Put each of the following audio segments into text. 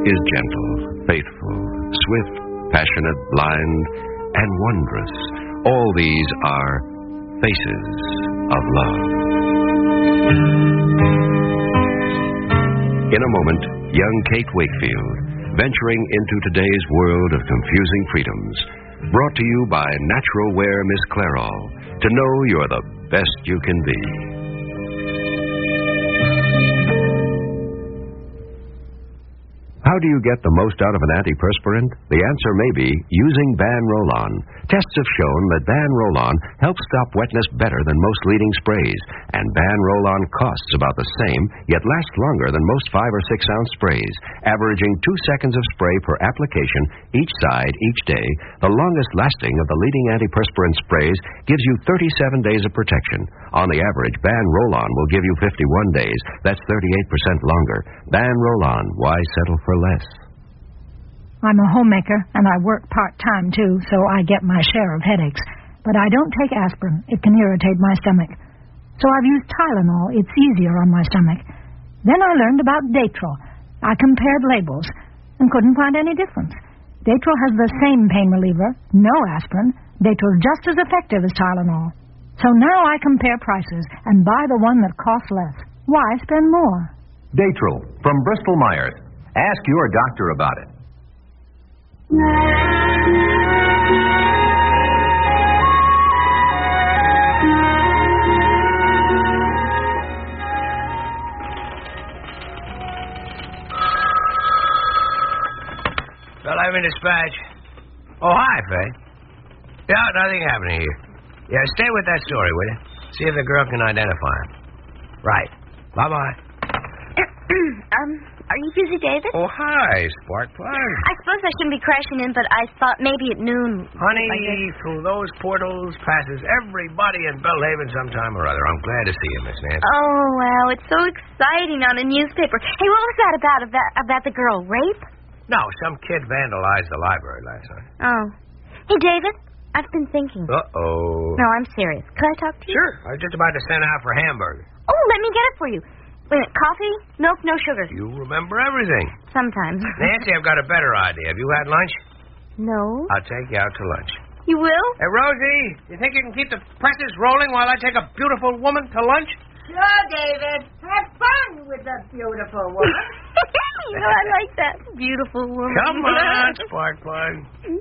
is gentle, faithful, swift, passionate, blind, and wondrous. All these are faces of love. In a moment, young Kate Wakefield, venturing into today's world of confusing freedoms, brought to you by Natural Wear Miss Clairol, to know you're the best you can be. How do you get the most out of an antiperspirant? The answer may be using Ban Roll-On. Tests have shown that Ban Roll-On helps stop wetness better than most leading sprays, and Ban Roll-On costs about the same, yet lasts longer than most 5 or 6 ounce sprays, averaging 2 seconds of spray per application each side each day. The longest lasting of the leading antiperspirant sprays gives you 37 days of protection. On the average, Ban Roll-On will give you 51 days. That's 38% longer. Ban Roll-On. Why settle for less? I'm a homemaker, and I work part-time, too, so I get my share of headaches. But I don't take aspirin. It can irritate my stomach. So I've used Tylenol. It's easier on my stomach. Then I learned about Datril. I compared labels and couldn't find any difference. Datril has the same pain reliever, no aspirin. Datril's just as effective as Tylenol. So now I compare prices and buy the one that costs less. Why spend more? Datril from Bristol-Myers. Ask your doctor about it. Bellhaven Dispatch. Oh, hi, Faye. Yeah, nothing happening here. Yeah, stay with that story, will you? See if the girl can identify him. Right. Bye-bye. Are you busy, David? Oh, hi, Sparkplug. I suppose I shouldn't be crashing in, but I thought maybe at noon. Honey, through those portals passes everybody in Bellhaven sometime or other. I'm glad to see you, Miss Nancy. Oh, well, it's so exciting on a newspaper. Hey, what was that about the girl? Rape? No, some kid vandalized the library last night. Oh. Hey, David, I've been thinking. Uh-oh. No, I'm serious. Could I talk to you? Sure. I was just about to send out for hamburger. Oh, let me get it for you. Wait a minute, coffee? Milk, no sugar. You remember everything. Sometimes. Nancy, I've got a better idea. Have you had lunch? No. I'll take you out to lunch. You will? Hey, Rosie, you think you can keep the presses rolling while I take a beautiful woman to lunch? Sure, David. Have fun with the beautiful woman. I like that. Beautiful woman. Come on, Sparkplug.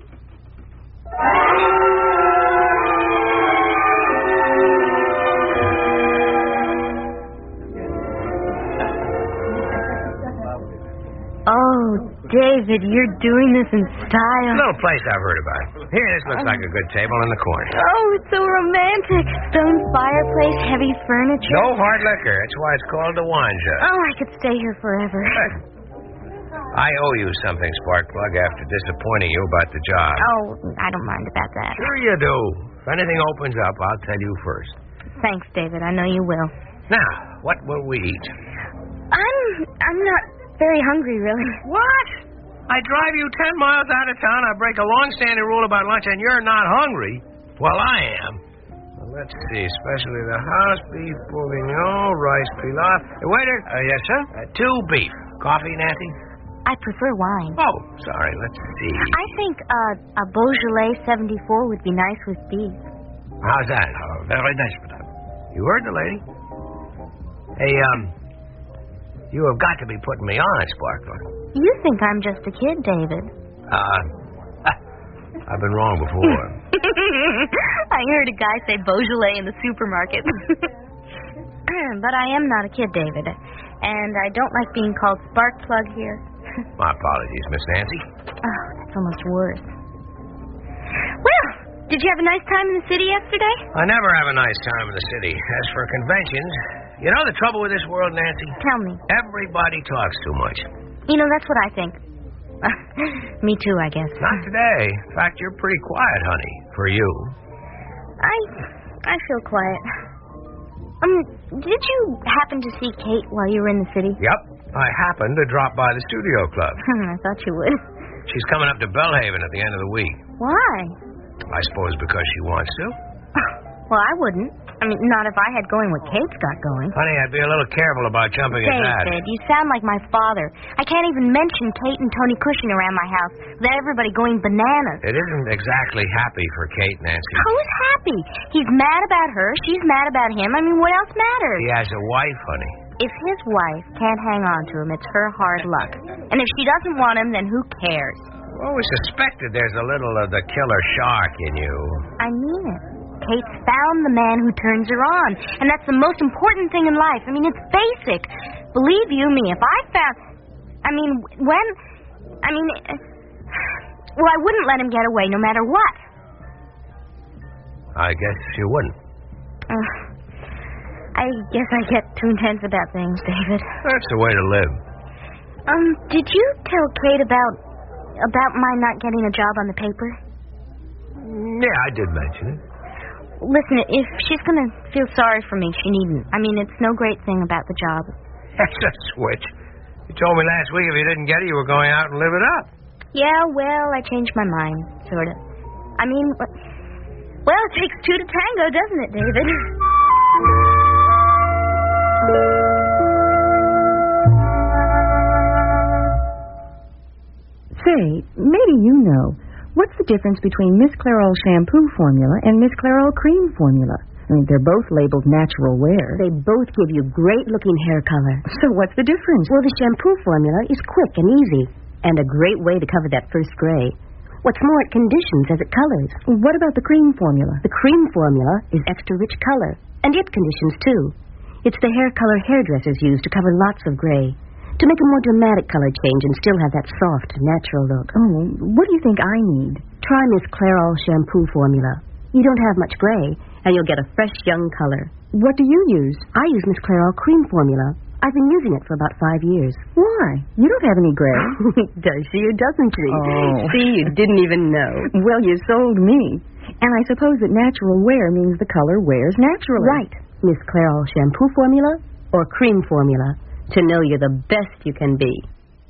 Oh, David, you're doing this in style. Little place I've heard about. Here, this looks like a good table in the corner. Oh, it's so romantic. Stone fireplace, heavy furniture. No hard liquor. That's why it's called the wine shop. Oh, I could stay here forever. I owe you something, Sparkplug, after disappointing you about the job. Oh, I don't mind about that. Sure you do. If anything opens up, I'll tell you first. Thanks, David. I know you will. Now, what will we eat? I'm not very hungry, really. What? I drive you 10 miles out of town, I break a long-standing rule about lunch, and you're not hungry? Well, I am. Well, let's see, especially the house beef bourguignon, rice pilaf. Hey, waiter. Yes, sir? 2 beef. Coffee, Nancy? I prefer wine. Oh, sorry, let's see. I think a Beaujolais 74 would be nice with beef. How's that? Oh, very nice, madame. You heard the lady. Hey, you have got to be putting me on, Sparkler. You think I'm just a kid, David. I've been wrong before. I heard a guy say Beaujolais in the supermarket. But I am not a kid, David. And I don't like being called Sparkplug here. My apologies, Miss Nancy. Oh, that's almost worse. Well, did you have a nice time in the city yesterday? I never have a nice time in the city. As for conventions, you know the trouble with this world, Nancy? Tell me. Everybody talks too much. You know, that's what I think. Me too, I guess. Not today. In fact, you're pretty quiet, honey, for you. I feel quiet. Did you happen to see Kate while you were in the city? Yep. I happened to drop by the studio club. I thought you would. She's coming up to Bellhaven at the end of the week. Why? I suppose because she wants to. Well, I wouldn't. I mean, not if I had going what Kate's got going. Honey, I'd be a little careful about jumping at that. David, you sound like my father. I can't even mention Kate and Tony Cushing around my house without everybody going bananas. It isn't exactly happy for Kate, Nancy. Who's happy? He's mad about her. She's mad about him. I mean, what else matters? He has a wife, honey. If his wife can't hang on to him, it's her hard luck. And if she doesn't want him, then who cares? I've always suspected there's a little of the killer shark in you. I mean it. Kate's found the man who turns her on. And that's the most important thing in life. I mean, it's basic. Believe you me, if I found... I wouldn't let him get away no matter what. I guess you wouldn't. I guess I get too intense about things, David. That's the way to live. Did you tell Kate about my not getting a job on the paper? Yeah, I did mention it. Listen, if she's going to feel sorry for me, she needn't. I mean, it's no great thing about the job. That's a switch. You told me last week if you didn't get it, you were going out and live it up. Yeah, well, I changed my mind, sort of. I mean, well, it takes two to tango, doesn't it, David? Say, maybe you know. What's the difference between Miss Clairol shampoo formula and Miss Clairol cream formula? I mean, they're both labeled natural wear. They both give you great-looking hair color. So what's the difference? Well, the shampoo formula is quick and easy, and a great way to cover that first gray. What's more, it conditions as it colors. What about the cream formula? The cream formula is extra rich color, and it conditions, too. It's the hair color hairdressers use to cover lots of gray, to make a more dramatic color change and still have that soft, natural look. Oh, what do you think I need? Try Miss Clairol shampoo formula. You don't have much gray, and you'll get a fresh, young color. What do you use? I use Miss Clairol cream formula. I've been using it for about 5 years. Why? You don't have any gray. Does she or doesn't she? Oh. See, you didn't even know. Well, you sold me. And I suppose that natural wear means the color wears naturally. Right. Miss Clairol shampoo formula or cream formula. To know you're the best you can be.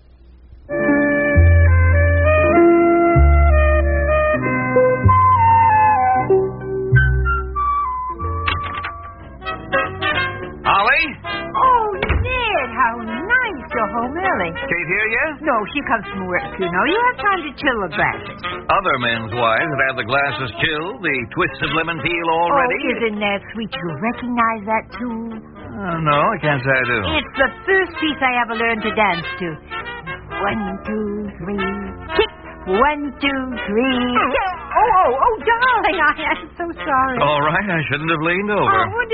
Ollie? Oh, Ned, how nice you're home early. Kate here yet? No, she comes from work, you know. You have time to chill the glasses. Other men's wives have had the glasses chilled, the twisted lemon peel all ready. Oh, isn't that sweet? You recognize that tune? No, I can't say I do. It's the first piece I ever learned to dance to. 1, 2, 3, kick. 1, 2, 3. Oh, darling, I am so sorry. All right, I shouldn't have leaned over.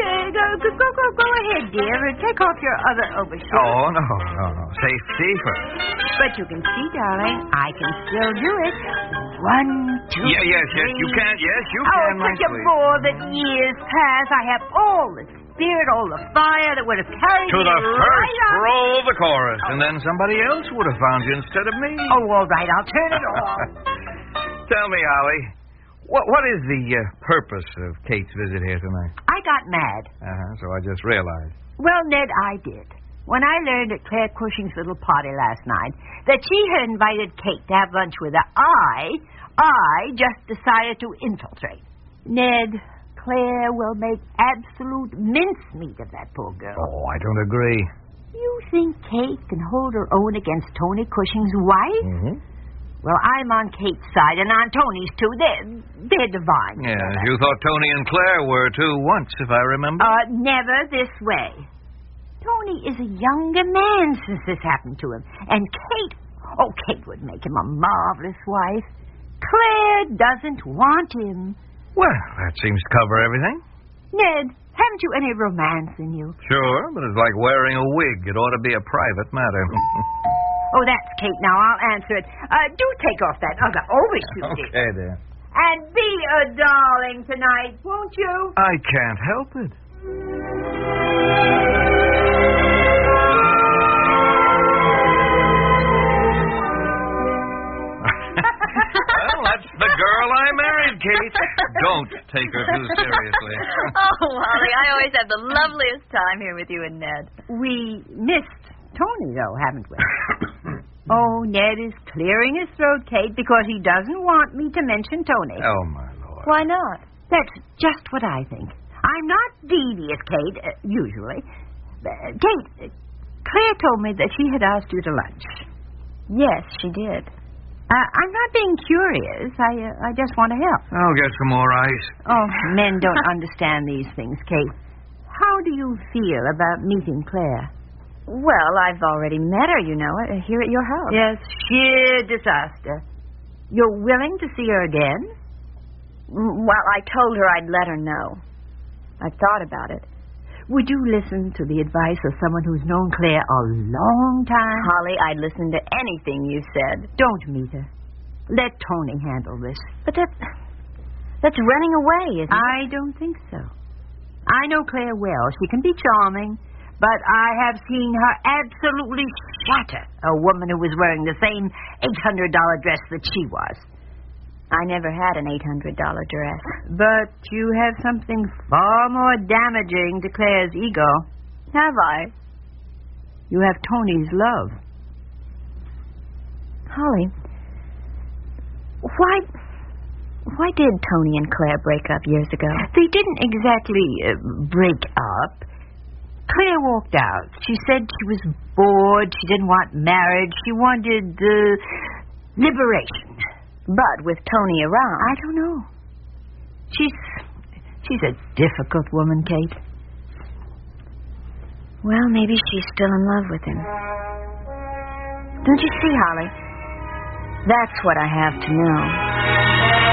Go ahead, dear. Take off your other overshoes. Oh, no. Safety first. But you can see, darling, I can still do it. 1, 2, Yes, 3. you can. Yes, you Oh, can, my such a sweet. bore that years pass. I have all the spirit, all the fire that would have carried To me the right first up. row of the chorus, and then somebody else would have found you instead of me. Oh, all right, I'll turn it off. Tell me, Ollie, what is the purpose of Kate's visit here tonight? I got mad. So I just realized. Well, Ned, I did. When I learned at Claire Cushing's little party last night that she had invited Kate to have lunch with her, I just decided to infiltrate. Ned, Claire will make absolute mincemeat of that poor girl. Oh, I don't agree. You think Kate can hold her own against Tony Cushing's wife? Mm-hmm. Well, I'm on Kate's side and on Tony's, too. They're divine. Yes, you thought Tony and Claire were too once, if I remember. Never this way. Tony is a younger man since this happened to him. And Kate would make him a marvelous wife. Claire doesn't want him. Well, that seems to cover everything. Ned, haven't you any romance in you? Sure, but it's like wearing a wig. It ought to be a private matter. Oh, that's Kate now. I'll answer it. Do take off that other overshoot. Okay, dear. And be a darling tonight, won't you? I can't help it. Well, that's the girl I married, Kate. Don't take her too seriously. Oh, Wally, I always have the loveliest time here with you and Ned. We missed Tony, though, haven't we? Oh, Ned is clearing his throat, Kate, because he doesn't want me to mention Tony. Oh, my Lord. Why not? That's just what I think. I'm not devious, Kate, usually. Kate, Claire told me that she had asked you to lunch. Yes, she did. I'm not being curious. I just want to help. I'll get some more ice. Oh, men don't understand these things, Kate. How do you feel about meeting Claire? Well, I've already met her, here at your house. Yes, sheer disaster. You're willing to see her again? Well, I told her I'd let her know. I've thought about it. Would you listen to the advice of someone who's known Claire a long time? Holly, I'd listen to anything you said. Don't meet her. Let Tony handle this. But that's running away, isn't it? I don't think so. I know Claire well. She can be charming, but I have seen her absolutely shatter a woman who was wearing the same $800 dress that she was. I never had an $800 dress. But you have something far more damaging to Claire's ego. Have I? You have Tony's love. Holly, why did Tony and Claire break up years ago? They didn't exactly break up. Claire walked out. She said she was bored. She didn't want marriage. She wanted liberation. But with Tony around... I don't know. She's a difficult woman, Kate. Well, maybe she's still in love with him. Don't you see, Holly? That's what I have to know.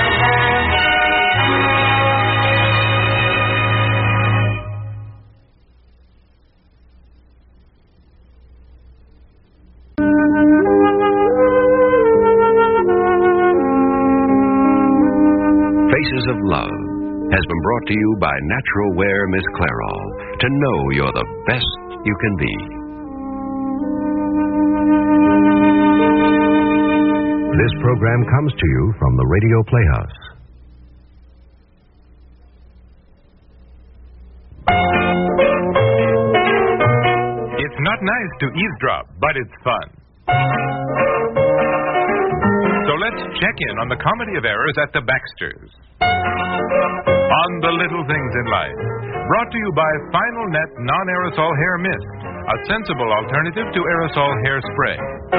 Faces of Love has been brought to you by Natural Wear Miss Clairol. To know you're the best you can be. This program comes to you from the Radio Playhouse. It's not nice to eavesdrop, but it's fun. So let's check in on the comedy of errors at the Baxters. On the little things in life. Brought to you by Final Net Non-Aerosol Hair Mist, a sensible alternative to aerosol hairspray.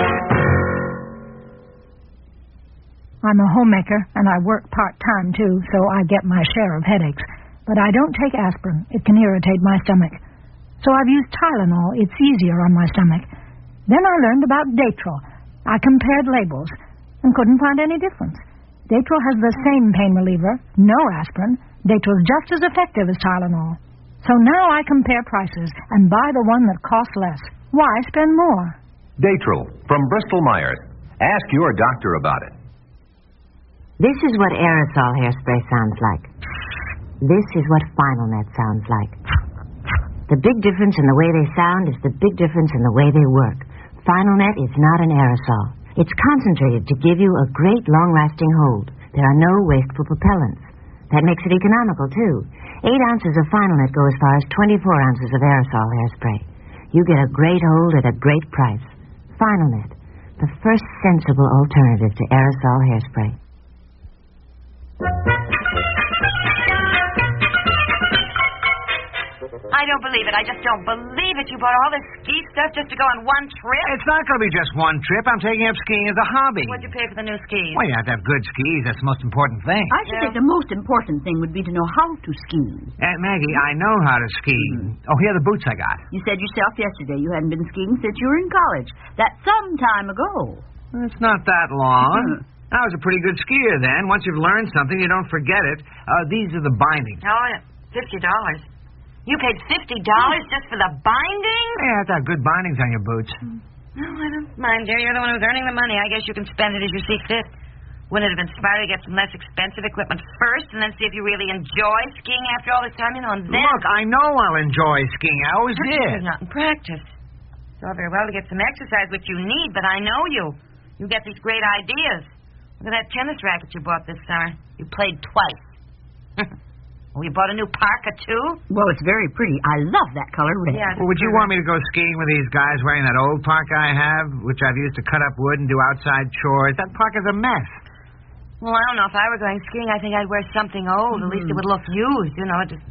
I'm a homemaker, and I work part-time, too, so I get my share of headaches. But I don't take aspirin. It can irritate my stomach. So I've used Tylenol. It's easier on my stomach. Then I learned about Datril. I compared labels and couldn't find any difference. Datril has the same pain reliever, no aspirin. Datril's just as effective as Tylenol. So now I compare prices and buy the one that costs less. Why spend more? Datril from Bristol-Myers. Ask your doctor about it. This is what aerosol hairspray sounds like. This is what Final Net sounds like. The big difference in the way they sound is the big difference in the way they work. Final Net is not an aerosol. It's concentrated to give you a great long-lasting hold. There are no wasteful propellants. That makes it economical, too. 8 ounces of Final Net go as far as 24 ounces of aerosol hairspray. You get a great hold at a great price. Final Net, the first sensible alternative to aerosol hairspray. I don't believe it. I just don't believe it. You bought all this ski stuff just to go on one trip? It's not going to be just one trip. I'm taking up skiing as a hobby. What'd you pay for the new skis? Well, you have to have good skis. That's the most important thing. I should think the most important thing would be to know how to ski. Aunt Maggie, I know how to ski. Oh, here are the boots I got. You said yourself yesterday you hadn't been skiing since you were in college. That's some time ago. It's not that long. I was a pretty good skier then. Once you've learned something, you don't forget it. These are the bindings. Oh, yeah. $50. You paid $50 just for the binding? Yeah, have to have good bindings on your boots. No, I don't mind, dear. You're the one who's earning the money. I guess you can spend it as you see fit. Wouldn't it have been smarter to get some less expensive equipment first and then see if you really enjoy skiing after all this time, and then... Look, I know I'll enjoy skiing. I always did. You're not in practice. It's all very well to get some exercise, which you need, but I know you. You get these great ideas. Look at that tennis racket you bought this summer. You played twice. Oh, you bought a new parka, too? Well, it's very pretty. I love that color red. Yeah, well, would you want me to go skiing with these guys wearing that old parka I have, which I've used to cut up wood and do outside chores? That parka's a mess. Well, I don't know. If I were going skiing, I think I'd wear something old. At least it would look used. You know, just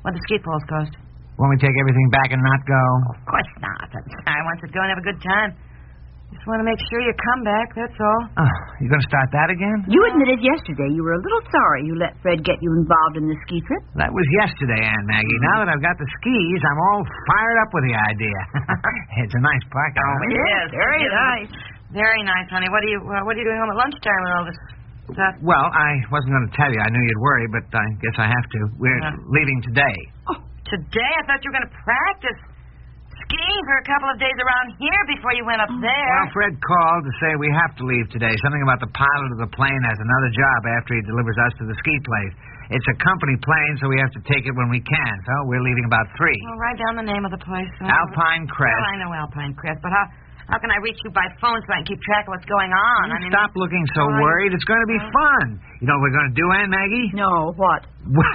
What the ski poles cost? Won't we take everything back and not go? Of course not. I want to go and have a good time. Just want to make sure you come back, that's all. Oh, you going to start that again? You admitted yesterday you were a little sorry you let Fred get you involved in the ski trip. That was yesterday, Aunt Maggie. Now that I've got the skis, I'm all fired up with the idea. It's a nice park. Yes, very nice. Very nice, honey. What are you doing home at lunchtime with all this stuff? Well, I wasn't going to tell you. I knew you'd worry, but I guess I have to. We're leaving today. Oh, today? I thought you were going to practice skiing for a couple of days around here before you went up there. Well, Fred called to say we have to leave today. Something about the pilot of the plane has another job after he delivers us to the ski place. It's a company plane, so we have to take it when we can. So we're leaving about 3. Well, write down the name of the place. Alpine Crest. Well, I know Alpine Crest, but how can I reach you by phone so I can keep track of what's going on? Stop looking so worried. It's going to be fun. You know what we're going to do, Aunt Maggie? No, what?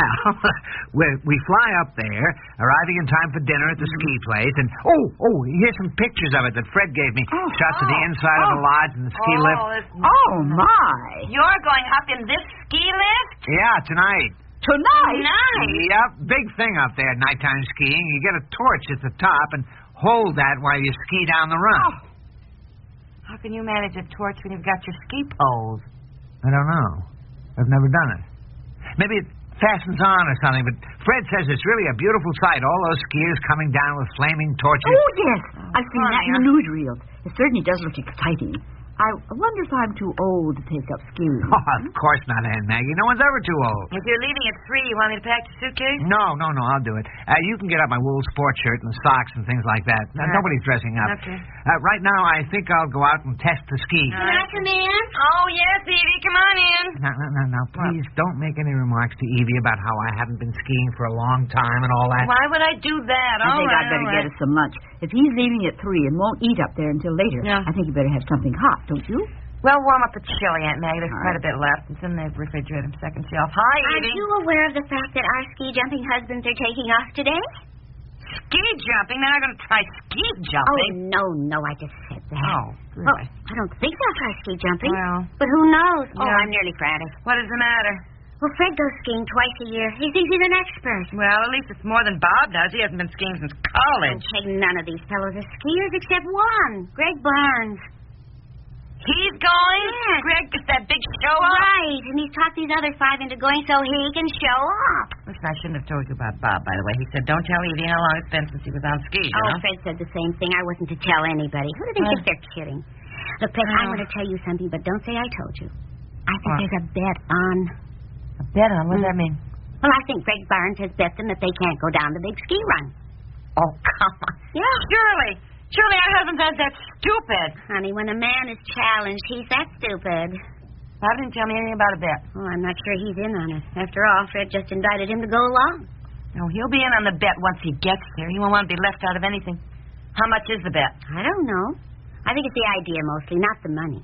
Well, we fly up there, arriving in time for dinner at the ski place, and here's some pictures of it that Fred gave me. Shots of the inside of the lodge and the ski lift. Oh, my. You're going up in this ski lift? Yeah, tonight. Tonight? Yep, big thing up there at nighttime skiing. You get a torch at the top and hold that while you ski down the run. How can you manage a torch when you've got your ski poles? I don't know. I've never done it. Maybe it fastens on or something, but Fred says it's really a beautiful sight, all those skiers coming down with flaming torches. Oh, yes. I've seen that in the newsreels. It certainly does look exciting. I wonder if I'm too old to take up skiing. Oh, of course not, Aunt Maggie. No one's ever too old. If you're leaving at 3, you want me to pack your suitcase? No, I'll do it. You can get up my wool sports shirt and the socks and things like that. Nobody's dressing up. Okay. Right now, I think I'll go out and test the skis. Can I come in? Oh, yes, Evie, come on in. Now, please don't make any remarks to Evie about how I haven't been skiing for a long time and all that. Why would I do that? I think I'd better get us some lunch. If he's leaving at 3 and won't eat up there until later, I think you better have something hot, don't you? Well, warm up the chili, Aunt Maggie. There's quite a bit left. It's in the refrigerator, second shelf. Hi, Evie. Are you aware of the fact that our ski jumping husbands are taking off today? Ski jumping? They're not going to try ski jumping. Oh, no, I just said that. Oh, really? I don't think they'll try ski jumping. Well. But who knows? Yeah. Oh, I'm nearly frantic. What is the matter? Well, Fred goes skiing twice a year. He thinks he's an expert. Well, at least it's more than Bob does. He hasn't been skiing since college. None of these fellows are skiers except one, Greg Barnes. He's going? Yes. Greg gets that big show off? Right, and he's talked these other 5 into going so he can show off. Listen, I shouldn't have told you about Bob, by the way. He said, don't tell Evie how long it's been since he was on skis, you know? Fred said the same thing. I wasn't to tell anybody. Who do they think they're kidding? Look, Peg, I'm going to tell you something, but don't say I told you. I think there's a bet on. A bet on? What does that mean? Well, I think Greg Barnes has bet them that they can't go down the big ski run. Oh, come on. Yeah. Surely our husband says that's stupid. Honey, when a man is challenged, he's that stupid. Bob didn't tell me anything about a bet. Oh, I'm not sure he's in on it. After all, Fred just invited him to go along. No, he'll be in on the bet once he gets there. He won't want to be left out of anything. How much is the bet? I don't know. I think it's the idea mostly, not the money.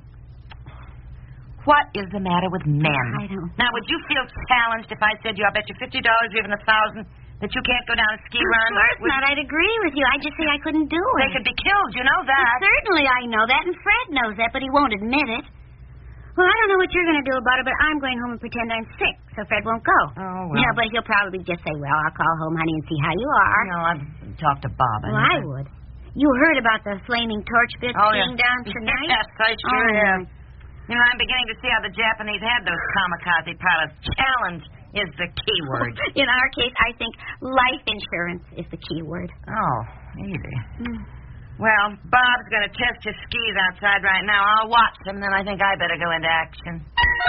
What is the matter with men? I don't know. Now, would you feel challenged if I said to you, I'll bet you $50 or even $1,000 that you can't go down a ski run? Of course not. I'd agree with you. I'd just say I couldn't do it. They could be killed. You know that. Well, certainly I know that, and Fred knows that, but he won't admit it. Well, I don't know what you're going to do about it, but I'm going home and pretend I'm sick, so Fred won't go. Oh, well. Yeah, but he'll probably just say, well, I'll call home, honey, and see how you are. No, I'd talk to Bob. Well, I would. You heard about the flaming torch bit skiing down tonight? Yes, I sure have. You know, I'm beginning to see how the Japanese had those kamikaze pilots. Challenge is the key word. In our case, I think life insurance is the key word. Oh, easy. Well, Bob's going to test his skis outside right now. I'll watch him, then I think I better go into action.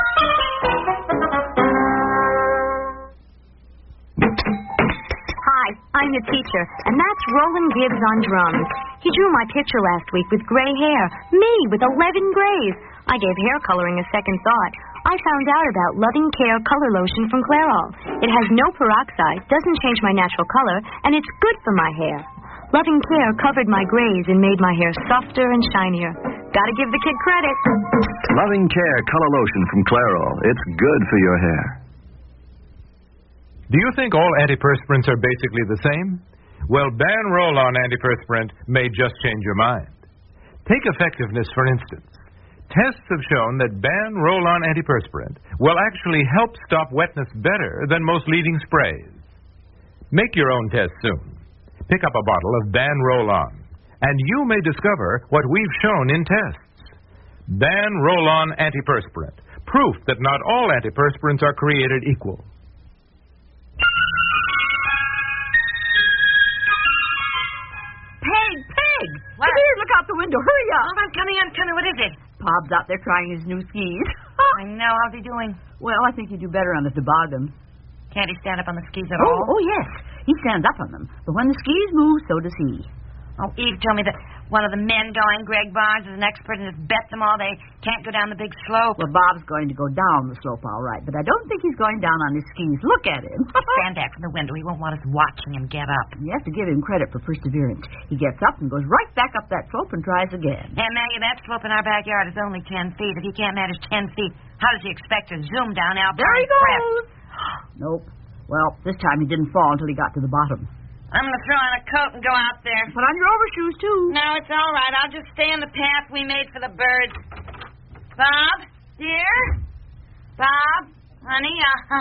Hi, I'm the teacher, and that's Roland Gibbs on drums. He drew my picture last week with gray hair. Me with 11 grays. I gave hair coloring a second thought. I found out about Loving Care Color Lotion from Clairol. It has no peroxide, doesn't change my natural color, and it's good for my hair. Loving Care covered my grays and made my hair softer and shinier. Gotta give the kid credit. Loving Care Color Lotion from Clairol. It's good for your hair. Do you think all antiperspirants are basically the same? Well, Ban Roll-On antiperspirant may just change your mind. Take effectiveness, for instance. Tests have shown that Ban Roll-On antiperspirant will actually help stop wetness better than most leading sprays. Make your own test soon. Pick up a bottle of Ban Roll-On, and you may discover what we've shown in tests. Ban Roll-On Antiperspirant. Proof that not all antiperspirants are created equal. Peg! What? Come here, look out the window. Hurry up. Oh, I'm coming. What is it? Bob's out there trying his new skis. I know. How's he doing? Well, I think he'd do better on the toboggan. Can't he stand up on the skis at all? Oh, yes. He stands up on them. But when the skis move, so does he. Oh, Eve told me that one of the men going, Greg Barnes, is an expert and has bet them all they can't go down the big slope. Well, Bob's going to go down the slope all right, but I don't think he's going down on his skis. Look at him. Stand back from the window. He won't want us watching him get up. You have to give him credit for perseverance. He gets up and goes right back up that slope and tries again. And Maggie, that slope in our backyard is only 10 feet. If he can't manage 10 feet, how does he expect to zoom down Alpine There he Crest? goes. Nope. Well, this time he didn't fall until he got to the bottom. I'm going to throw on a coat and go out there. Put on your overshoes, too. No, it's all right. I'll just stay on the path we made for the birds. Bob, dear? Bob, honey,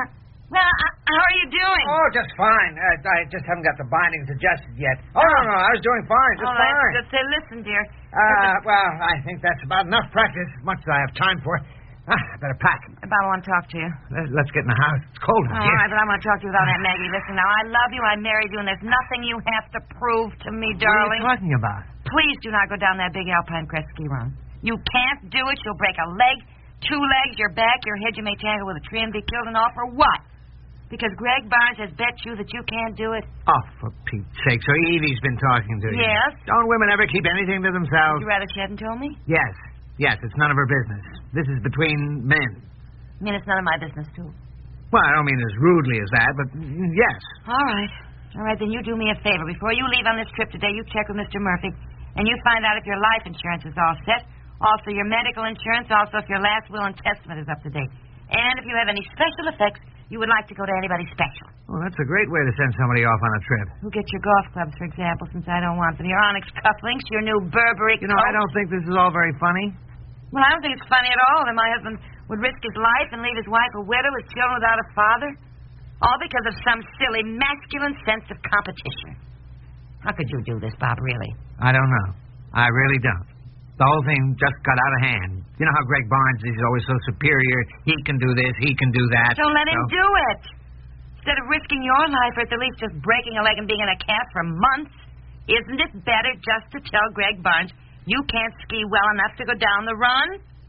how are you doing? Oh, just fine. I just haven't got the bindings adjusted yet. Oh, no, I was doing fine, just fine. That's good. Say, listen, dear. Well, I think that's about enough practice, as much as I have time for. I better pack. Bob, I want to talk to you. Let's get in the house. It's cold out All here. right, but I want to talk to you without Aunt Maggie. Listen, now, I love you. I married you, and there's nothing you have to prove to me, darling. What are you talking about? Please do not go down that big Alpine Crest ski run. You can't do it. You'll break a leg, 2 legs, your back, your head. You may tangle with a tree and be killed, and all for what? Because Greg Barnes has bet you that you can't do it? Oh, for Pete's sake. So Evie's been talking to you. Yes. Don't women ever keep anything to themselves? Would you rather she hadn't told me? Yes, it's none of her business. This is between men. I mean, it's none of my business, too. Well, I don't mean as rudely as that, but yes. All right, then you do me a favor. Before you leave on this trip today, you check with Mr. Murphy, and you find out if your life insurance is all set, also your medical insurance, also if your last will and testament is up to date. And if you have any special effects you would like to go to anybody special. Well, that's a great way to send somebody off on a trip. Who gets your golf clubs, for example, since I don't want them. Your onyx cufflinks, your new Burberry You know, I don't think this is all very funny. Well, I don't think it's funny at all that my husband would risk his life and leave his wife a widow with children without a father. All because of some silly masculine sense of competition. How could you do this, Bob, really? I don't know. I really don't. The whole thing just got out of hand. You know how Greg Barnes is always so superior. He can do this, he can do that. Don't let him do it. Instead of risking your life, or at the least just breaking a leg and being in a cast for months, isn't it better just to tell Greg Barnes you can't ski well enough to go down the run?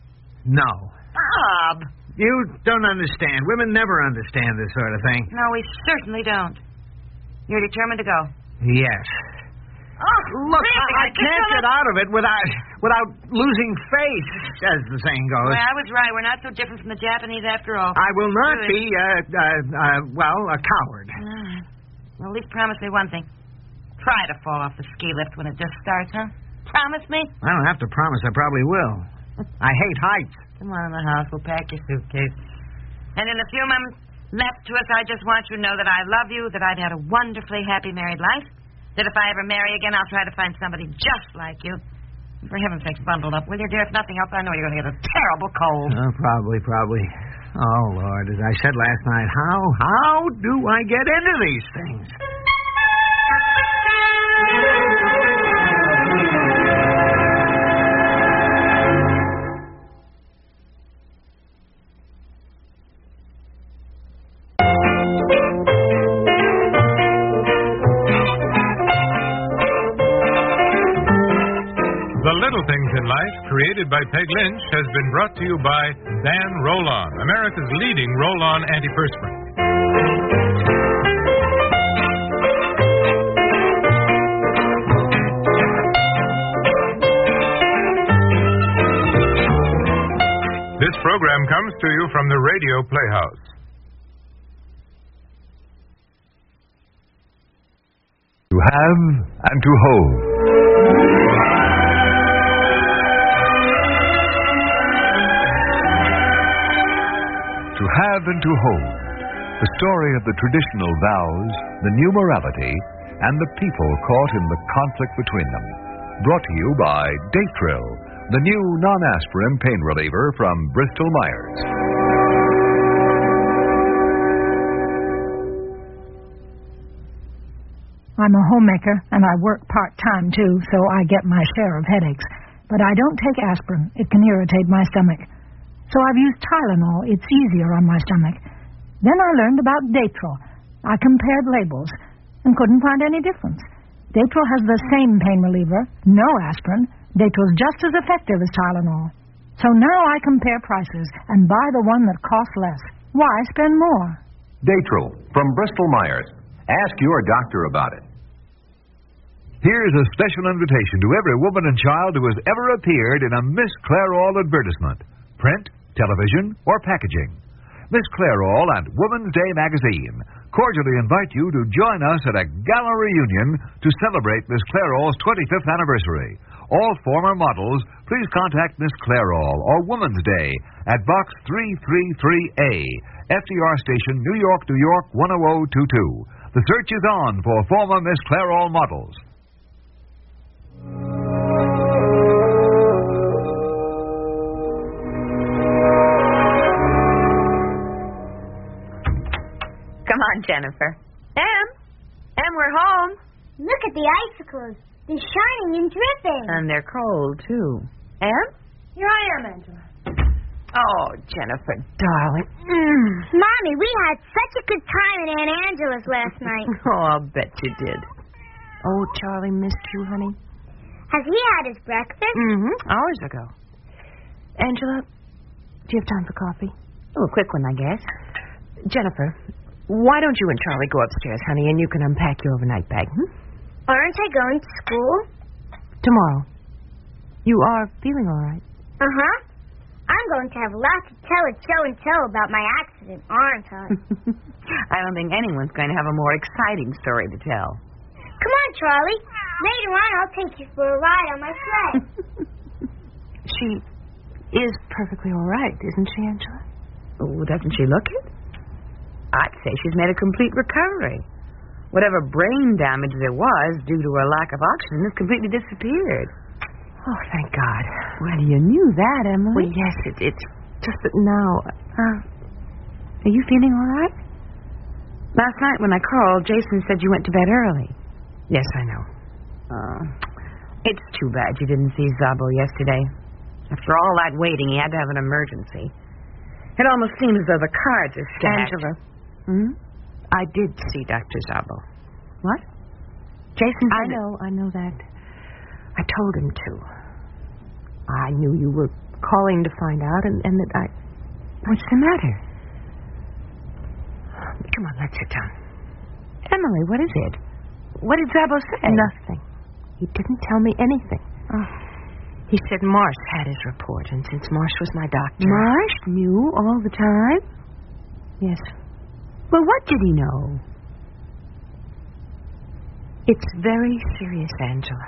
No. Bob. You don't understand. Women never understand this sort of thing. No, we certainly don't. You're determined to go? Yes. Oh, look, really? I can't get out of it without losing face, as the saying goes. Well, I was right. We're not so different from the Japanese after all. I will not Good. be, a coward. Well, at least promise me one thing. Try to fall off the ski lift when it just starts, huh? Promise me? I don't have to promise. I probably will. I hate heights. Come on in the house. We'll pack your suitcase. And in the few moments left to us, I just want you to know that I love you, that I've had a wonderfully happy married life, that if I ever marry again, I'll try to find somebody just like you. For heaven's sakes, bundle up, will you, dear? If nothing else, I know you're going to get a terrible cold. Oh, probably. Oh, Lord, as I said last night, how do I get into these things? The Little Things in Life, created by Peg Lynch, has been brought to you by Ban Roll-On, America's leading roll-on antiperspirant. This program comes to you from the Radio Playhouse. To have and to hold. To have and to hold. The story of the traditional vows, the new morality, and the people caught in the conflict between them. Brought to you by Datril, the new non-aspirin pain reliever from Bristol Myers. I'm a homemaker, and I work part-time, too, so I get my share of headaches. But I don't take aspirin. It can irritate my stomach. So I've used Tylenol. It's easier on my stomach. Then I learned about Datril. I compared labels and couldn't find any difference. Datril has the same pain reliever, no aspirin. Datril's just as effective as Tylenol. So now I compare prices and buy the one that costs less. Why spend more? Datril from Bristol Myers. Ask your doctor about it. Here's a special invitation to every woman and child who has ever appeared in a Miss Clairol advertisement, print, television, or packaging. Miss Clairol and Woman's Day magazine cordially invite you to join us at a gala reunion to celebrate Miss Clairol's 25th anniversary. All former models, please contact Miss Clairol or Woman's Day at Box 333A, FDR Station, New York, New York, 10022. The search is on for former Miss Clairol models. Come on, Jennifer. Em, we're home. Look at the icicles. They're shining and dripping. And they're cold, too. Em? Here I am, Angela. Oh, Jennifer, darling. Mommy, we had such a good time at Aunt Angela's last night. Oh, I'll bet you did. Oh, Charlie missed you, honey. Has he had his breakfast? Hours ago. Angela, do you have time for coffee? Oh, a quick one, I guess. Jennifer, why don't you and Charlie go upstairs, honey, and you can unpack your overnight bag, Aren't I going to school? Tomorrow. You are feeling all right? Uh-huh. I'm going to have a lot to tell at show-and-tell about my accident, aren't I? I don't think anyone's going to have a more exciting story to tell. Come on, Charlie. Later on, I'll take you for a ride on my sled. She is perfectly all right, isn't she, Angela? Oh, doesn't she look it? I'd say she's made a complete recovery. Whatever brain damage there was due to her lack of oxygen has completely disappeared. Oh, thank God. Well, you knew that, Emily. Well, yes, it's just that now... are you feeling all right? Last night when I called, Jason said you went to bed early. Yes, I know. It's too bad you didn't see Zabo yesterday. After all that waiting, he had to have an emergency. It almost seems as though the cards are stacked. Angela. I did see Dr. Zabo. What? Jason said I know that. I told him to. I knew you were calling to find out, and that I... What's the matter? Come on, let's sit down. Emily, what is it? What did Zabo say? Nothing. He didn't tell me anything. He said Marsh had his report, and since Marsh was my doctor... Marsh knew all the time? Yes. Well, what did he know? It's very serious, Angela.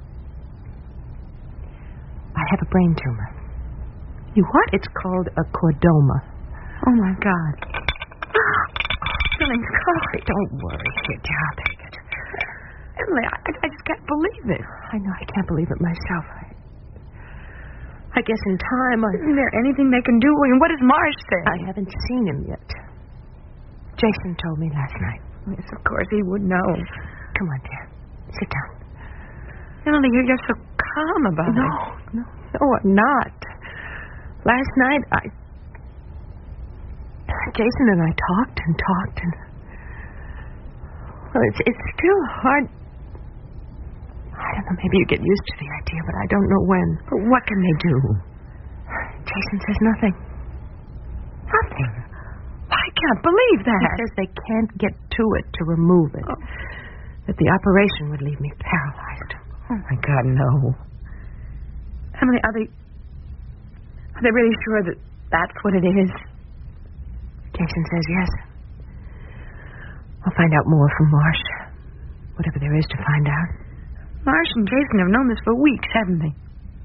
I have a brain tumor. You what? It's called a chordoma. Oh, my God. Feeling sorry. Don't worry. Here, I'll take it. Emily, I just can't believe it. I know, I can't believe it myself. I guess in time... Isn't there anything they can do? And what does Marsh say? I haven't seen him yet. Jason told me last night. Yes, of course he would know. Come on, dear. Sit down. Emily, you're just so calm about it. No, I'm not. Last night, Jason and I talked, and... Well, it's still hard... I don't know, maybe you get used to the idea, but I don't know when. But what can they do? Jason says nothing. Nothing? I can't believe that. He says they can't get to it to remove it. Oh. That the operation would leave me paralyzed. Oh, my God, no. Emily, are they really sure that that's what it is? Jason says yes. I'll find out more from Marsh. Whatever there is to find out. Marsh and Jason have known this for weeks, haven't they?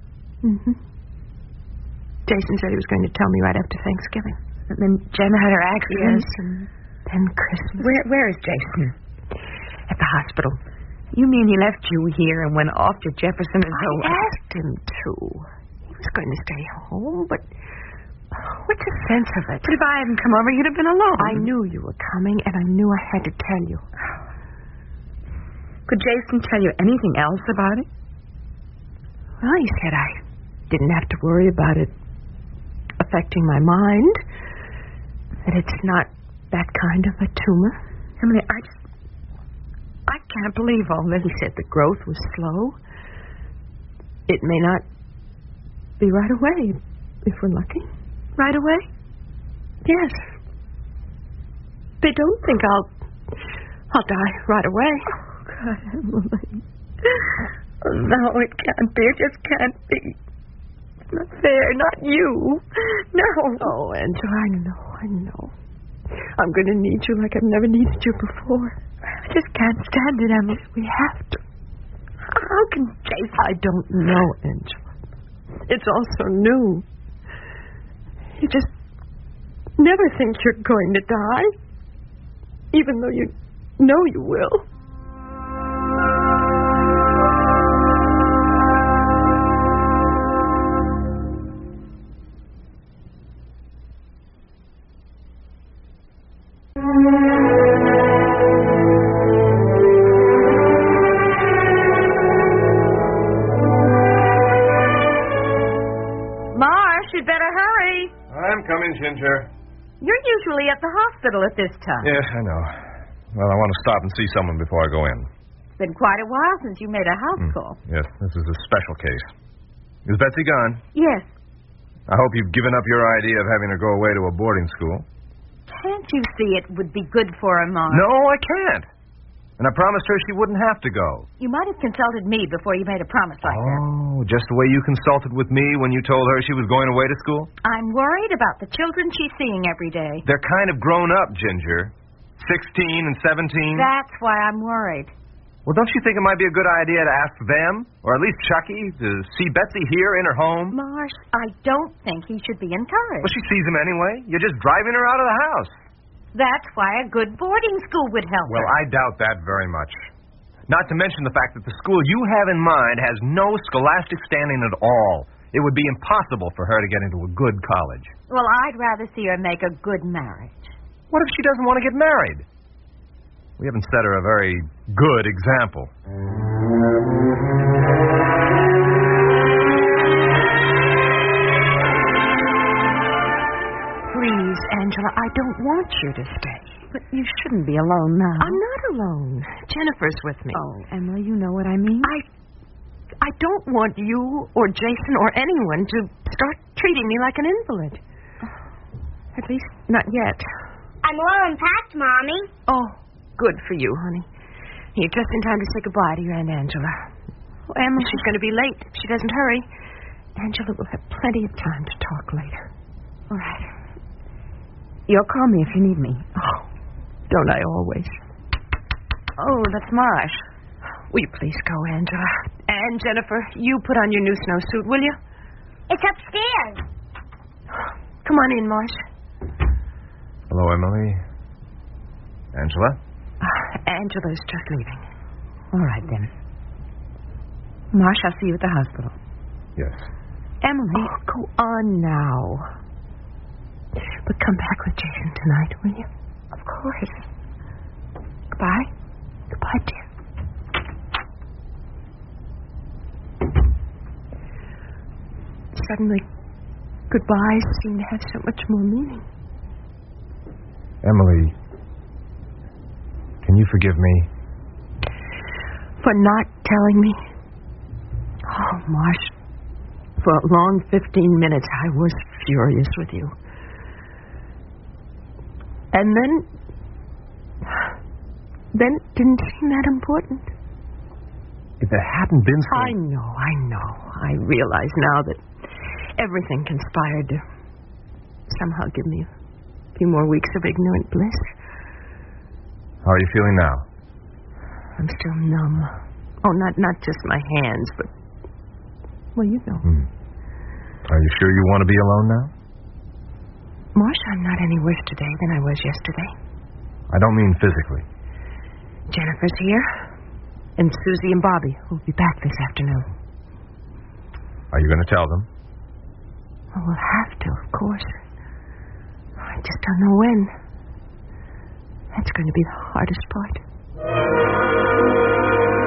Jason said he was going to tell me right after Thanksgiving. And then Jen had her accident. Yes, and then Christmas. Where is Jason? At the hospital. You mean he left you here and went off to Jefferson and so... I asked him to. He was going to stay home, but... What's the sense of it? But if I hadn't come over, you'd have been alone. I knew you were coming, and I knew I had to tell you. Could Jason tell you anything else about it? Well, he said I didn't have to worry about it affecting my mind, that it's not that kind of a tumor. Emily, I can't believe all this. He said the growth was slow. It may not be right away, if we're lucky. Right away? Yes. They don't think I'll die right away. Oh, God, Emily. No, it can't be. It just can't be. It's not fair. Not you. No. Oh, Angela, I know. I'm going to need you like I've never needed you before. I just can't stand it, Emily. We have to. How can Jason? I don't know, Angela. It's all so new. You just never think you're going to die, even though you know you will. Ginger. You're usually at the hospital at this time. Yes, I know. Well, I want to stop and see someone before I go in. It's been quite a while since you made a house call. Yes, this is a special case. Is Betsy gone? Yes. I hope you've given up your idea of having her go away to a boarding school. Can't you see it would be good for her, Mark? No, I can't. And I promised her she wouldn't have to go. You might have consulted me before you made a promise like that. Oh, just the way you consulted with me when you told her she was going away to school? I'm worried about the children she's seeing every day. They're kind of grown up, Ginger. 16 and 17. That's why I'm worried. Well, don't you think it might be a good idea to ask them, or at least Chucky, to see Betsy here in her home? Marsh, I don't think he should be encouraged. Well, she sees him anyway. You're just driving her out of the house. That's why a good boarding school would help her. Well, I doubt that very much. Not to mention the fact that the school you have in mind has no scholastic standing at all. It would be impossible for her to get into a good college. Well, I'd rather see her make a good marriage. What if she doesn't want to get married? We haven't set her a very good example. Please, Angela, I don't want you to stay. But you shouldn't be alone now. I'm not alone. Jennifer's with me. Oh, Emily, you know what I mean? I don't want you or Jason or anyone to start treating me like an invalid. At least, not yet. I'm all unpacked, Mommy. Oh, good for you, honey. You're just in time to say goodbye to your Aunt Angela. Oh, Emily, she's going to be late if she doesn't hurry. Angela will have plenty of time to talk later. All right. You'll call me if you need me. Oh, don't I always? Oh, that's Marsh. Will you please go, Angela? And Jennifer, you put on your new snowsuit, will you? It's upstairs. Come on in, Marsh. Hello, Emily. Angela? Angela's just leaving. All right, then. Marsh, I'll see you at the hospital. Yes. Emily, go on now. But come back with Jason tonight, will you? Of course. Goodbye. Goodbye, dear. Suddenly, goodbyes seem to have so much more meaning. Emily, can you forgive me? For not telling me? Oh, Marsh, for a long 15 minutes, I was furious with you. And then it didn't seem that important. If it hadn't been so... I know. I realize now that everything conspired to somehow give me a few more weeks of ignorant bliss. How are you feeling now? I'm still numb. Oh, not just my hands, but... Well, you know. Are you sure you want to be alone now? Marsh, I'm not any worse today than I was yesterday. I don't mean physically. Jennifer's here, and Susie and Bobby will be back this afternoon. Are you going to tell them? Well, we'll have to, of course. I just don't know when. That's going to be the hardest part.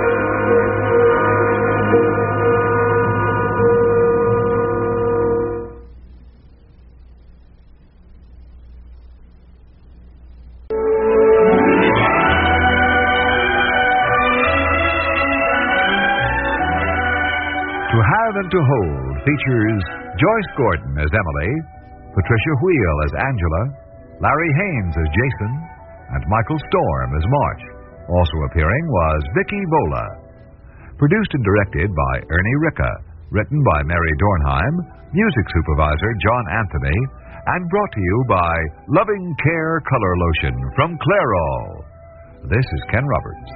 and to Hold features Joyce Gordon as Emily, Patricia Wheel as Angela, Larry Haynes as Jason, and Michael Storm as March. Also appearing was Vicky Vola. Produced and directed by Ernie Ricca. Written by Mary Dornheim. Music supervisor John Anthony. And brought to you by Loving Care Color Lotion from Clairol. This is Ken Roberts.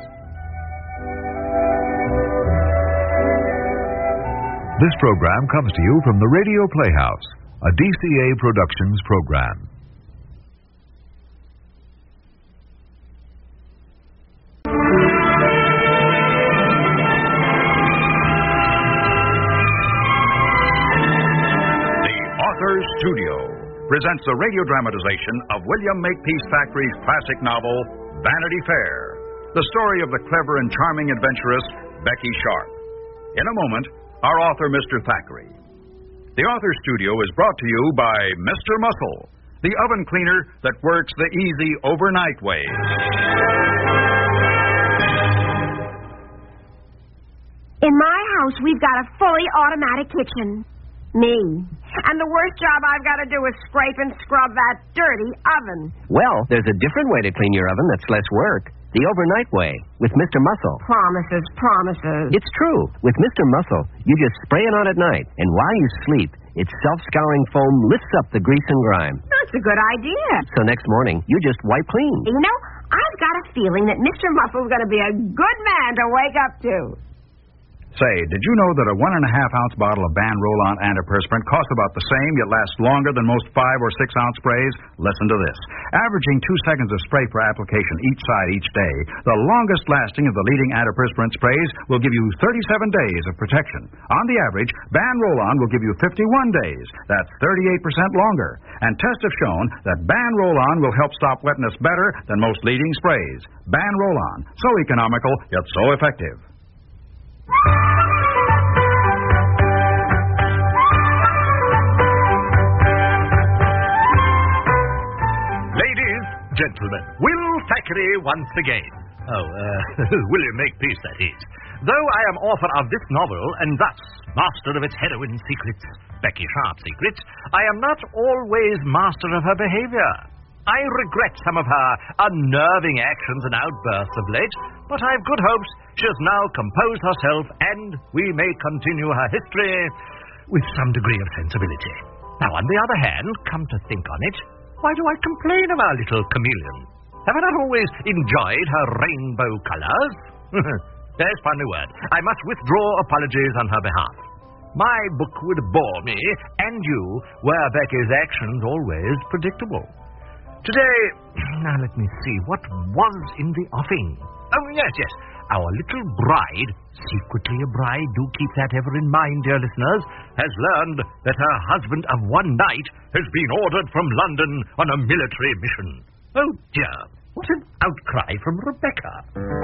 This program comes to you from the Radio Playhouse, a DCA Productions program. Studio presents a radio dramatization of William Makepeace Thackeray's classic novel, Vanity Fair, the story of the clever and charming adventuress, Becky Sharp. In a moment, our author, Mr. Thackeray. The Author Studio is brought to you by Mr. Muscle, the oven cleaner that works the easy overnight way. In my house, we've got a fully automatic kitchen. Me. And the worst job I've got to do is scrape and scrub that dirty oven. Well, there's a different way to clean your oven that's less work. The overnight way, with Mr. Muscle. Promises. It's true. With Mr. Muscle, you just spray it on at night, and while you sleep, its self-scouring foam lifts up the grease and grime. That's a good idea. So next morning, you just wipe clean. You know, I've got a feeling that Mr. Muscle's going to be a good man to wake up to. Say, did you know that a 1.5-ounce bottle of Ban Roll-On antiperspirant costs about the same, yet lasts longer than most 5 or 6-ounce sprays? Listen to this. Averaging 2 seconds of spray per application each side each day, the longest lasting of the leading antiperspirant sprays will give you 37 days of protection. On the average, Ban Roll-On will give you 51 days. That's 38% longer. And tests have shown that Ban Roll-On will help stop wetness better than most leading sprays. Ban Roll-On. So economical, yet so effective. Ladies, gentlemen, Will Thackeray once again. William Makepeace, that is. Though I am author of this novel, and thus master of its heroine's secrets, Becky Sharp's secrets, I am not always master of her behavior. I regret some of her unnerving actions and outbursts of late, but I've good hopes she has now composed herself, and we may continue her history with some degree of sensibility. Now, on the other hand, come to think on it, why do I complain of our little chameleon? Have I not always enjoyed her rainbow colors? There's funny word. I must withdraw apologies on her behalf. My book would bore me, and you, were Becky's actions always predictable. Today, now let me see, what was in the offing? Oh, yes. Our little bride, secretly a bride, do keep that ever in mind, dear listeners, has learned that her husband of one night has been ordered from London on a military mission. Oh, dear, what an outcry from Rebecca.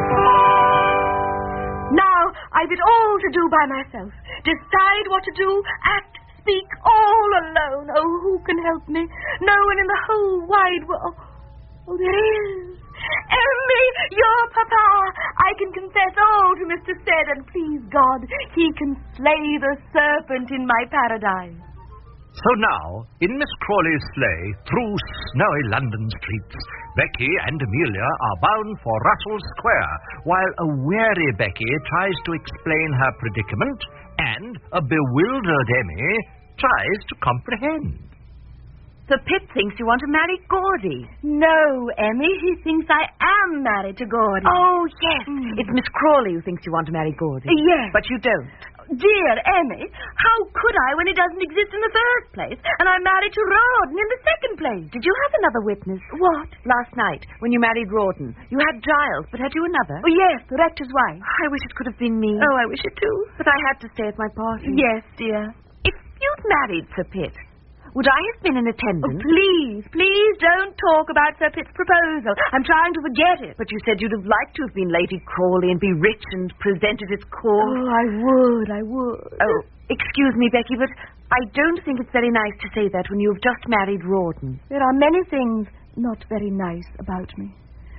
Now, I've it all to do by myself. Decide what to do, act, speak, all alone. Oh, who can help me? No one in the whole wide world. Oh, there is. Emmy, your papa. I can confess all to Mr. Stead, and please God, he can slay the serpent in my paradise. So now, in Miss Crawley's sleigh, through snowy London streets, Becky and Amelia are bound for Russell Square, while a weary Becky tries to explain her predicament, and a bewildered Emmy tries to comprehend. Sir Pitt thinks you want to marry Gordy. No, Emmy, he thinks I am married to Gordy. Oh, yes. It's Miss Crawley who thinks you want to marry Gordy. Yes. But you don't. Dear Emmy, how could I when it doesn't exist in the first place? And I'm married to Rawdon in the second place. Did you have another witness? What? Last night, when you married Rawdon. You had Giles, but had you another? Oh, yes, the rector's wife. I wish it could have been me. Oh, I wish it too. But I had to stay at my party. Yes, dear. If you'd married Sir Pitt, would I have been in attendance? Oh, please don't talk about Sir Pitt's proposal. I'm trying to forget it. But you said you'd have liked to have been Lady Crawley and be rich and presented at court. Oh, I would. Oh, excuse me, Becky, but I don't think it's very nice to say that when you've just married Rawdon. There are many things not very nice about me.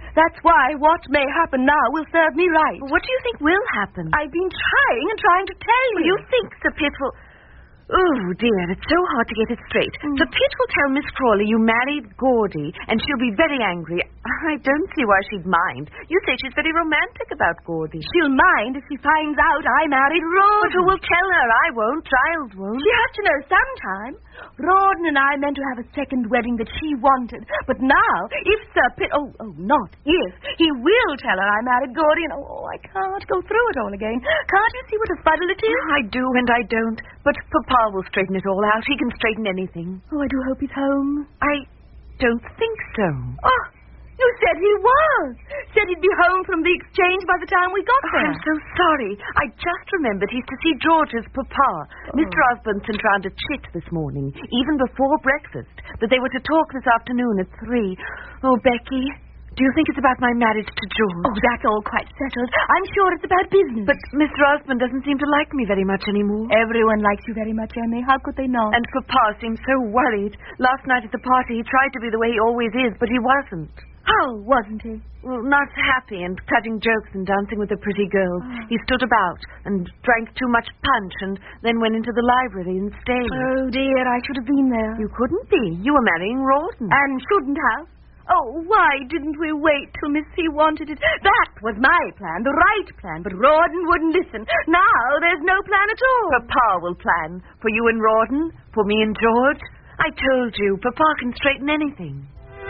That's why what may happen now will serve me right. What do you think will happen? I've been trying to tell you. You think Sir Pitt will... Oh, dear, it's so hard to get it straight. Sir Pitt will tell Miss Crawley you married Gordy, and she'll be very angry. I don't see why she'd mind. You say she's very romantic about Gordy. She'll mind if she finds out I married Rawdon. But who will tell her? I won't. Giles won't. She has to know sometime. Rawdon and I meant to have a second wedding that she wanted. But now, if Sir Pitt... Oh, not if. He will tell her I married Gordy, and I can't go through it all again. Can't you see what a fuddle it is? I do and I don't. But Papa will straighten it all out. He can straighten anything. Oh, I do hope he's home. I don't think so. Oh, you said he was. Said he'd be home from the exchange by the time we got there. I'm so sorry. I just remembered he's to see George's Papa. Mr. Osborne sent round a chit this morning, even before breakfast, that they were to talk this afternoon at 3. Oh, Becky, do you think it's about my marriage to George? Oh, that's all quite settled. I'm sure it's about business. But Mr. Osborne doesn't seem to like me very much anymore. Everyone likes you very much, Emmy. How could they not? And Papa seems so worried. Last night at the party, he tried to be the way he always is, but he wasn't. How wasn't he? Well, not happy and cutting jokes and dancing with the pretty girls. He stood about and drank too much punch and then went into the library and stayed. Oh, dear, I should have been there. You couldn't be. You were marrying Rawdon. And shouldn't have. Oh, why didn't we wait till Miss C wanted it? That was my plan, the right plan, but Rawdon wouldn't listen. Now there's no plan at all. Papa will plan. For you and Rawdon, for me and George. I told you, Papa can straighten anything.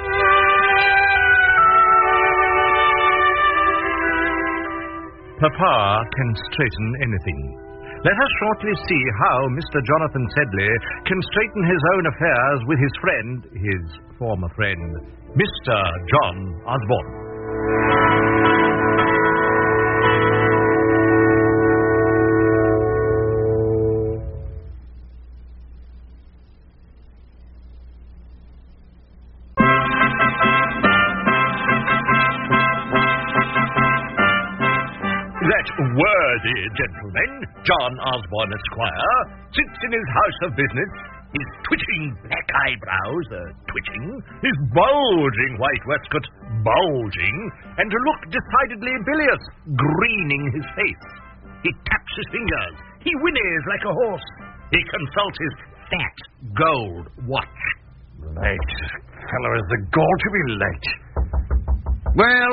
Papa can straighten anything. Let us shortly see how Mr. Jonathan Sedley can straighten his own affairs with his friend, his former friend, Mr. John Osborne. That worthy gentleman, John Osborne, Esquire, sits in his house of business, his twitching black eyebrows twitching, his bulging white waistcoat bulging, and to look decidedly bilious, greening his face. He taps his fingers. He whinnies like a horse. He consults his fat gold watch. Late. Fellow is the gall to be late. Well...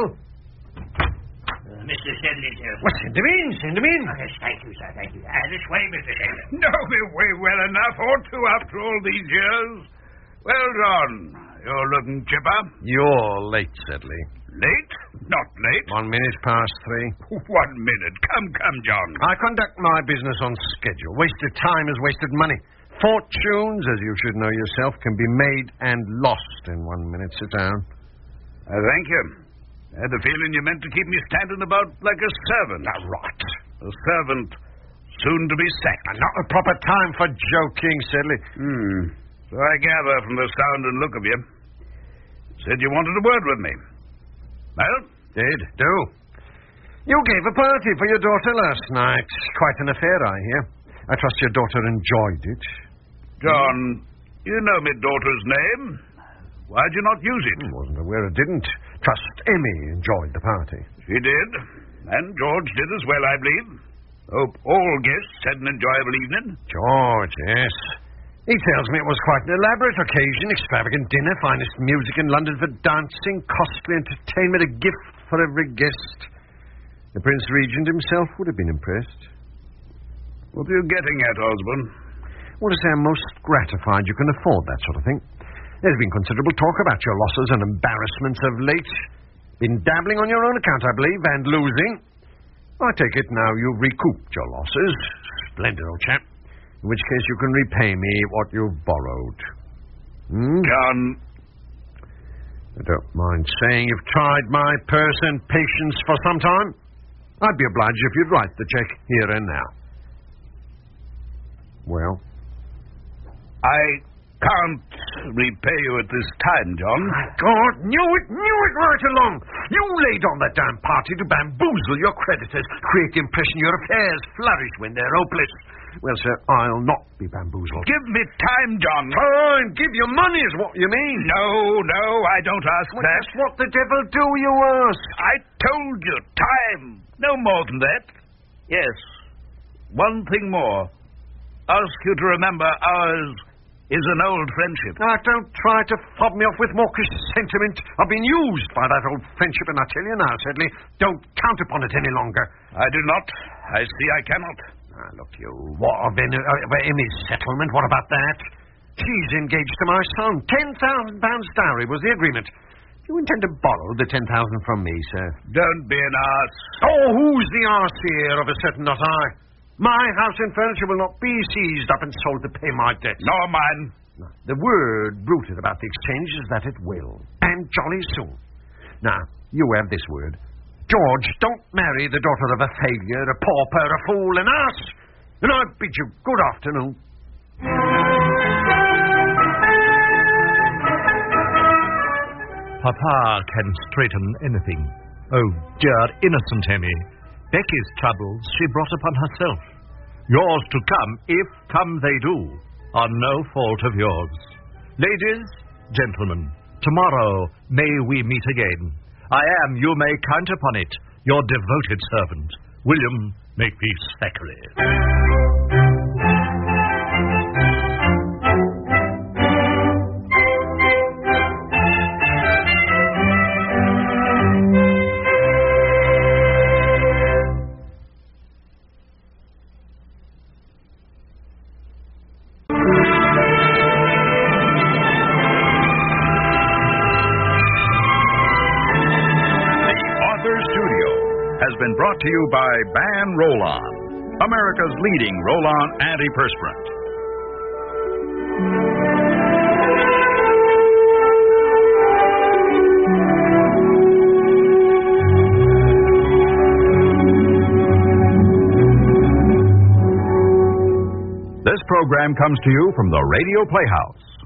Mr. Sedley, sir. What's in the mean? Send him in. Oh, yes, thank you, sir. Thank you. This way, Mr. Sedley. Know me way well enough, ought to, after all these years. Well, John, you're looking chipper. You're late, Sedley. Late? Not late. 1 minute past 3. 1 minute. Come, John. I conduct my business on schedule. Wasted time is wasted money. Fortunes, as you should know yourself, can be made and lost in 1 minute. Sit down. Thank you. I had the feeling you meant to keep me standing about like a servant. Rot. A servant soon to be sacked. Not a proper time for joking, Sedley. So I gather from the sound and look of you. Said you wanted a word with me. Well? Do. You gave a party for your daughter last night. Quite an affair, I hear. I trust your daughter enjoyed it. John, you know my daughter's name. Why'd you not use it? Wasn't aware it didn't. Trust Emmy enjoyed the party. She did. And George did as well, I believe. Hope all guests had an enjoyable evening. George, yes. He tells me it was quite an elaborate occasion. Extravagant dinner, finest music in London for dancing, costly entertainment, a gift for every guest. The Prince Regent himself would have been impressed. What are you getting at, Osborne? Well, to say I'm most gratified you can afford that sort of thing. There's been considerable talk about your losses and embarrassments of late. Been dabbling on your own account, I believe, and losing. I take it now you've recouped your losses. Splendid, old chap. In which case you can repay me what you've borrowed. John. I don't mind saying you've tried my purse and patience for some time. I'd be obliged if you'd write the check here and now. Well? I can't repay you at this time, John. My God, knew it right along. You laid on that damn party to bamboozle your creditors, create the impression your affairs flourish when they're hopeless. Well, sir, I'll not be bamboozled. Give me time, John. Time? Give you money is what you mean. No, I don't ask Well, that. that's what the devil do you ask. I told you, time. No more than that. Yes. One thing more. Ask you to remember ours is an old friendship. Now, don't try to fob me off with mawkish sentiment. I've been used by that old friendship, and I tell you now, Sedley, don't count upon it any longer. I do not. I see I cannot. Now, look, you. What of Emmy's settlement? What about that? She's engaged to my son. £10,000 dowry was the agreement. You intend to borrow the 10,000 from me, sir? Don't be an arse. Oh, who's the arse here? Of a certain not I. My house and furniture will not be seized up and sold to pay my debts. Nor mine. No, the word bruited about the exchange is that it will. And jolly soon. Now, you have this word. George, don't marry the daughter of a failure, a pauper, a fool, an ass. And I bid you good afternoon. Papa can straighten anything. Oh, dear innocent Emmy. Becky's troubles she brought upon herself. Yours to come, if come they do, are no fault of yours. Ladies, gentlemen, tomorrow may we meet again. I am, you may count upon it, your devoted servant, William Makepeace Thackeray. Been brought to you by Ban Roll-On, America's leading roll-on antiperspirant. This program comes to you from the Radio Playhouse.